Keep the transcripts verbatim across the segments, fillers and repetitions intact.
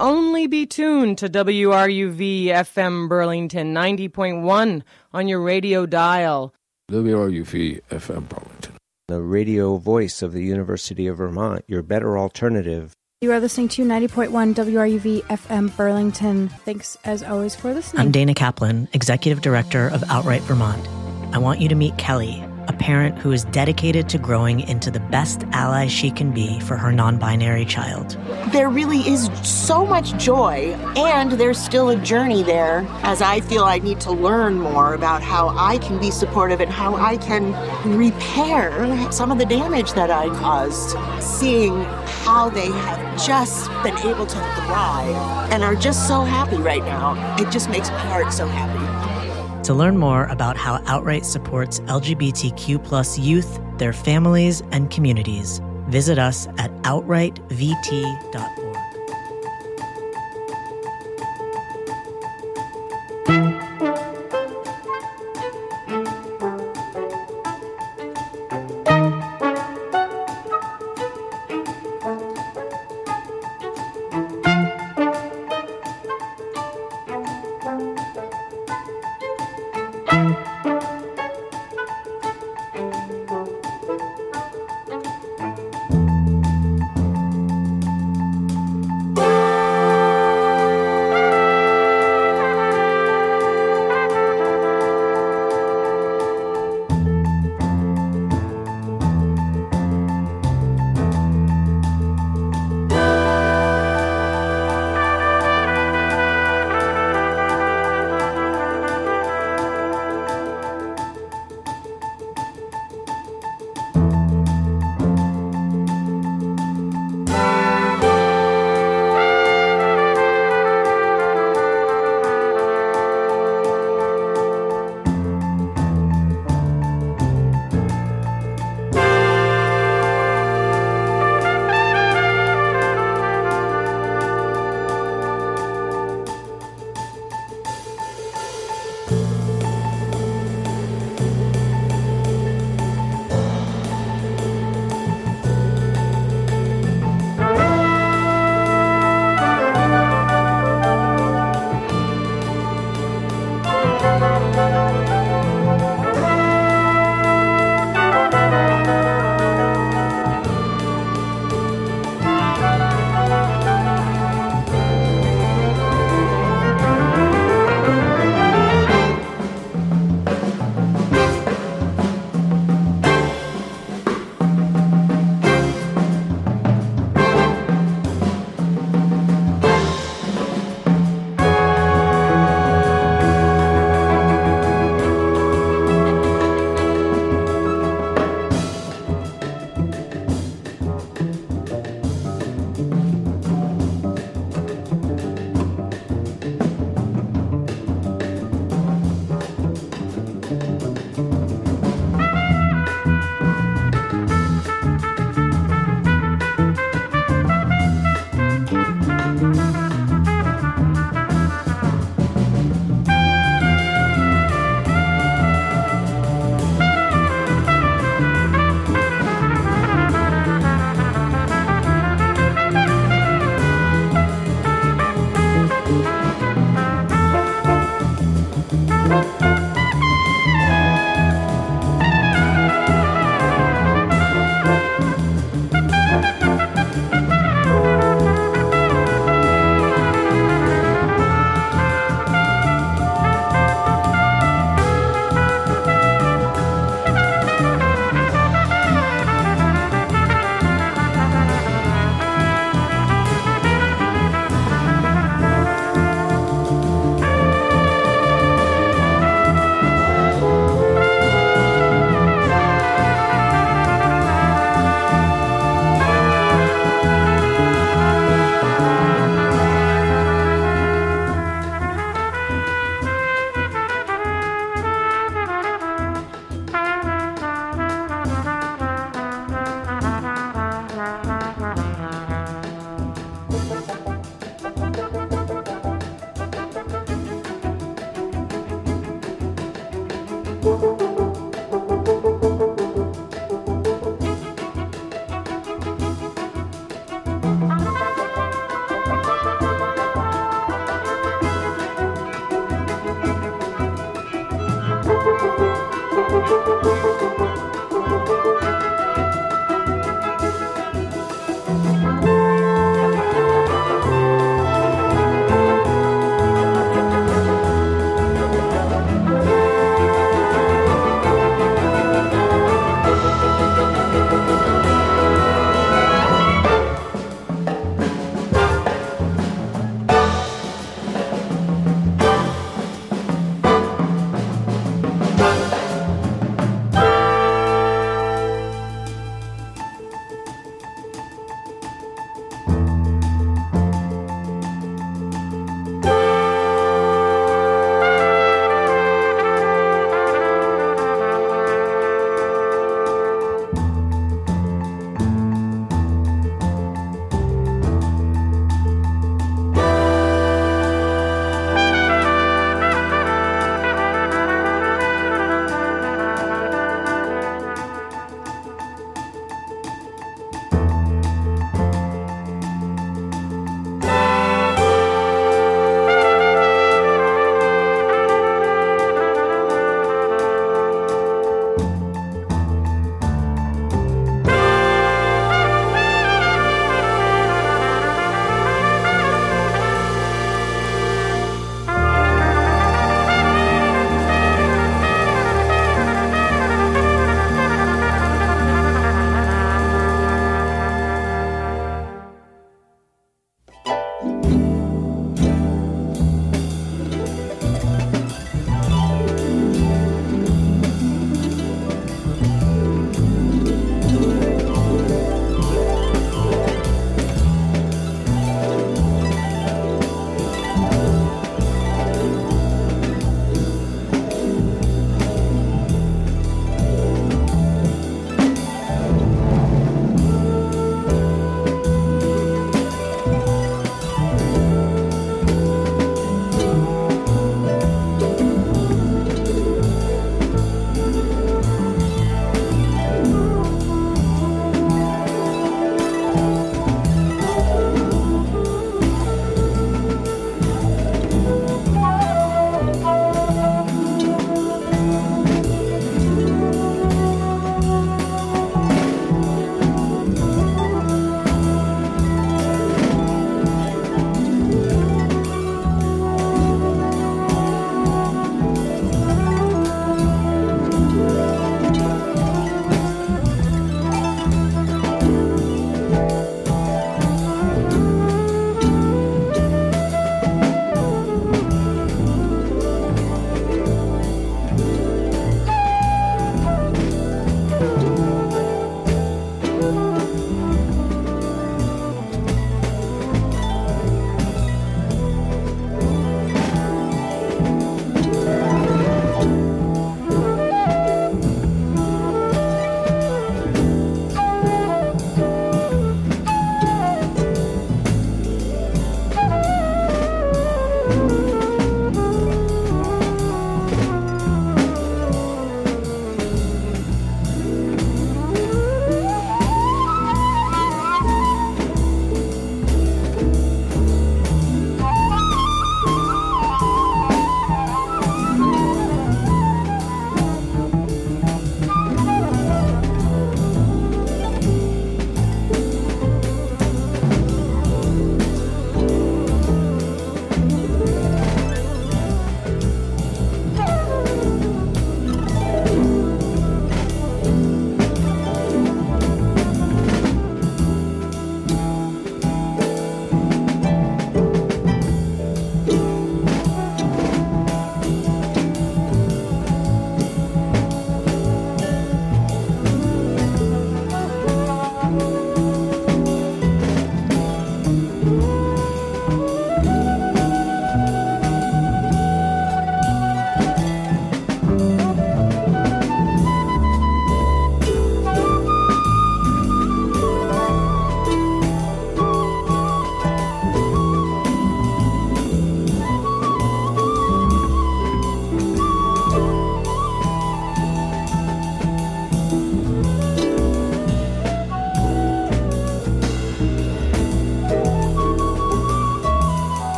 only be tuned to W R U V F M Burlington ninety point one on your radio dial. W R U V F M Burlington, the radio voice of the University of Vermont, your better alternative. You are listening to ninety point one W R U V F M Burlington. Thanks, as always, for listening. I'm Dana Kaplan, Executive Director of Outright Vermont. I want you to meet Kelly, a parent who is dedicated to growing into the best ally she can be for her non-binary child. There really is so much joy, and there's still a journey there, as I feel I need to learn more about how I can be supportive and how I can repair some of the damage that I caused. Seeing how they have just been able to thrive and are just so happy right now, it just makes my heart so happy. To learn more about how Outright supports L G B T Q plus youth, their families, and communities, visit us at outright v t dot org.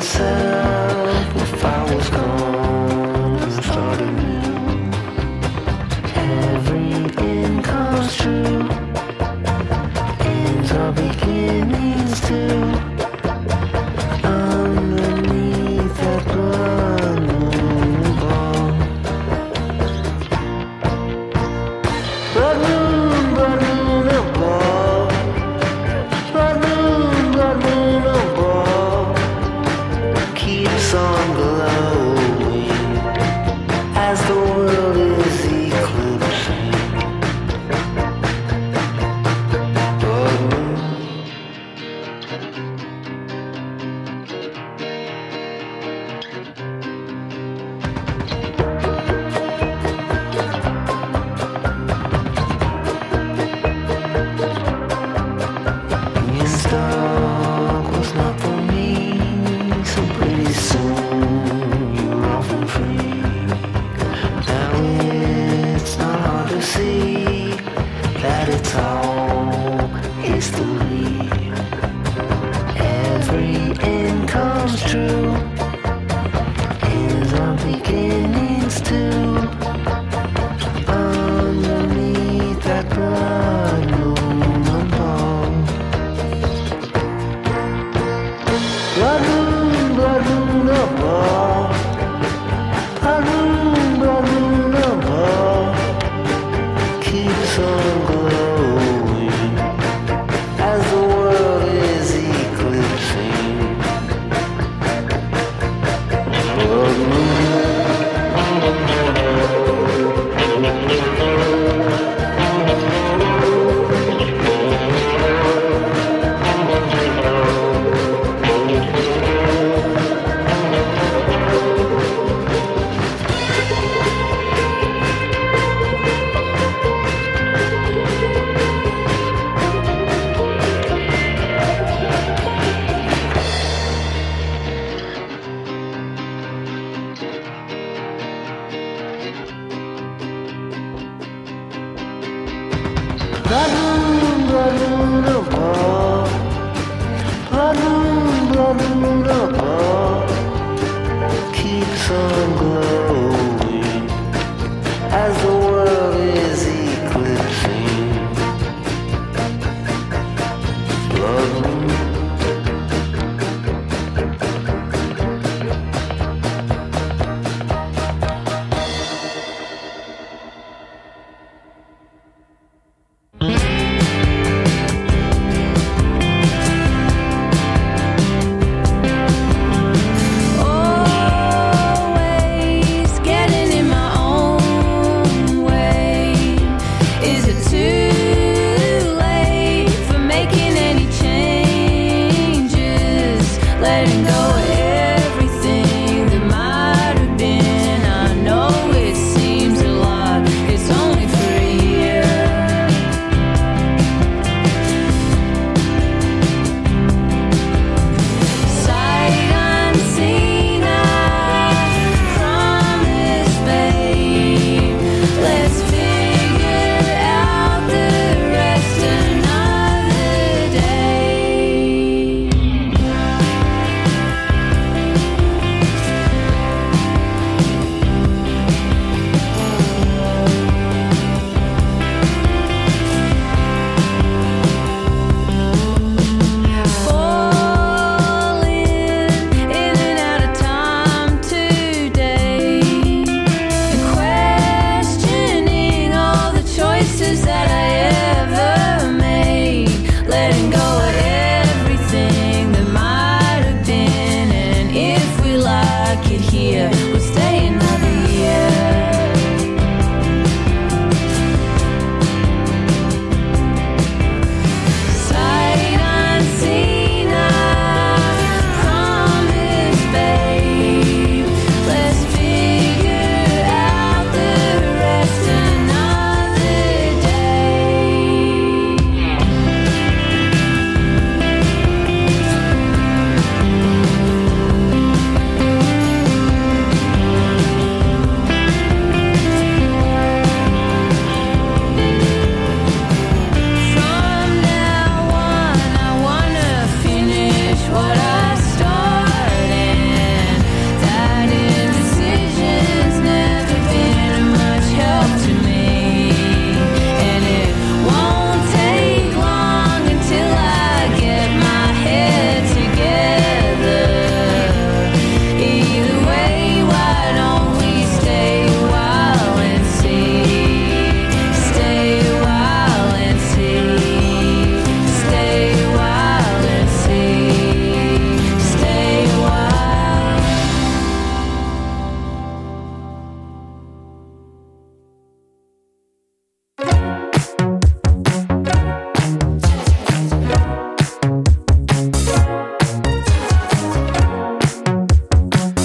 myself if I was gone and start anew. Everything comes true. Ends are beginnings too. Underneath that blood moon ball. Blood moon, blood moon above. Blood moon, blood moon above. Keeps on glowing as the world is eclipsing. Blood moon. Being stuck was not for me, so pretty soon you're off and free. Now it's not hard to see that it's all history. Every end comes true, ends are beginnings too. Underneath that blood moon above. Blood moon, blood moon above. Blood moon, blood moon above. Keeps on glowing as the world is eclipsing. Blood moon. Blood moon, blood moon above. Blood moon, blood moon above. Keeps on glowing as the world is eclipsing. Blood moon. Always getting in my own way. Is it too late for making any changes? Letting go of everything that might have been. I know it seems a lot. It's only for a year. Sight unseen, I promise, babe. Let's figure out the rest another day. Falling in and out of time today, and questioning all the choices that I ever made. Letting go of everything that might have been, and if we like it